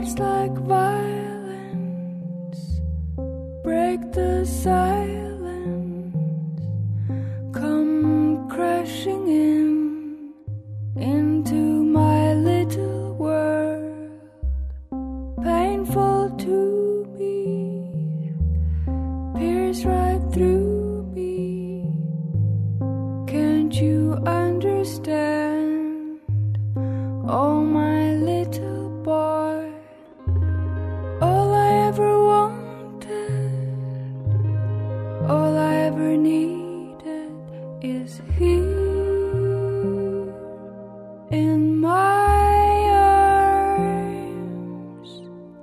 Words like violence break the silence, come crashing into my little world. Painful to me, pierce right through me. Can't you understand? Oh, my little boy, all I ever wanted, all I ever needed is here in my arms.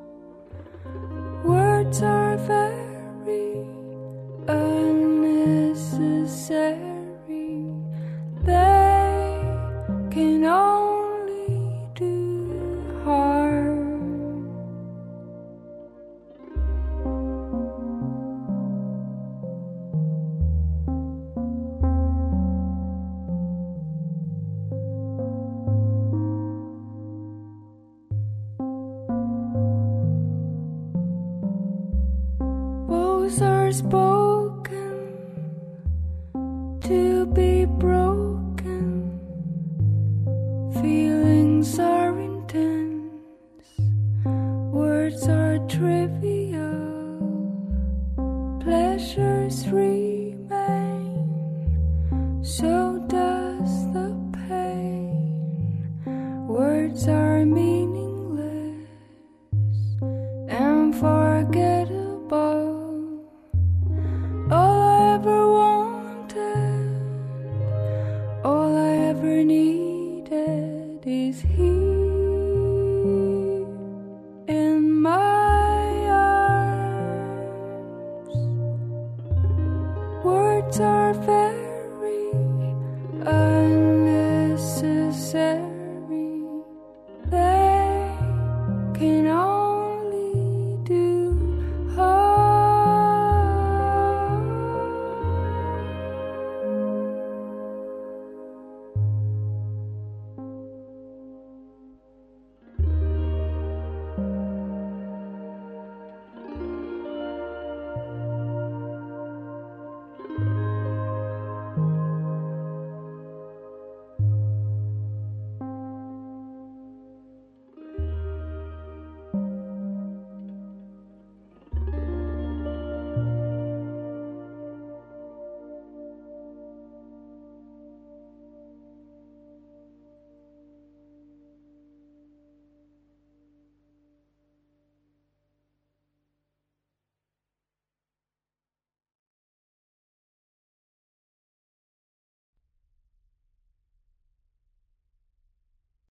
Words are very unnecessary. They can only do harm. Both are spoken to be broken. Feelings are intense, words are trivial, pleasures remain, so does the pain. Words are meaningless and forgettable. All I ever wanted, all I ever needed is here.